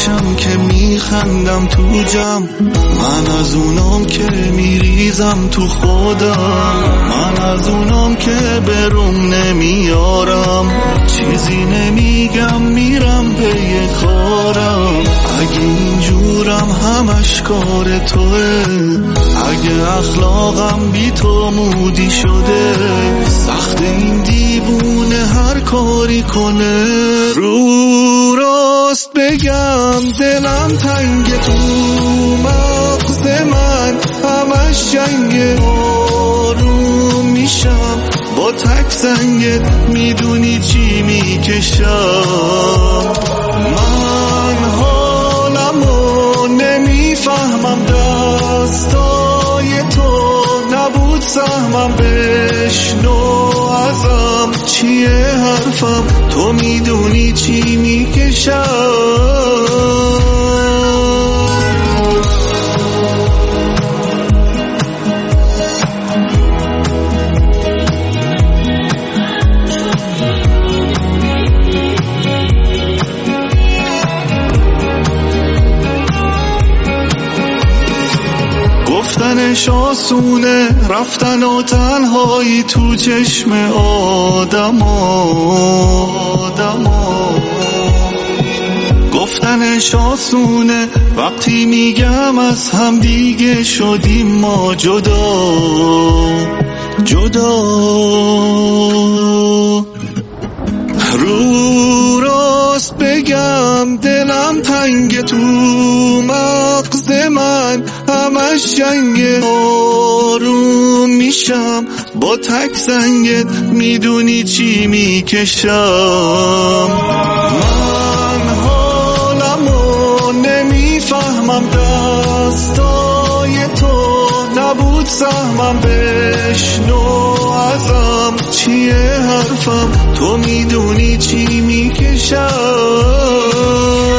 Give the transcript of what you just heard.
میشم که میخندم تو جمع، من از اونام که میریزم تو خودم، من از اونام که بروم نمیارم، چیزی نمیگم میرم پی کارم. اگه اینجورم همش کار توه، اگه اخلاقم بی تو مودی شده، سخت این دیوونه هر کاری کنه. رو راست بگم دلم تنگ، تو مغز من همش جنگ، آروم میشم با تک سنگت، میدونی چی میکشم. من حالمو نمیفهمم، دستای تو نبود سهمم، بشنو ازم چیه حرفم، تو میدونی چی میکشم. گفتنش آسونه، رفتن و تنهایی تو چشم آدما. گفتنش آسونه وقتی میگم از هم دیگه شدیم ما جدا. رو راست بگم دلم تنگ، تو مغز من همش جنگ، آروم میشم با تک سنگت، میدونی چی میکشم. من حالمو نمیفهمم، دستای تو نبود سهمم، بشنو ازم چیه حرفم، تو میدونی چی میکشم.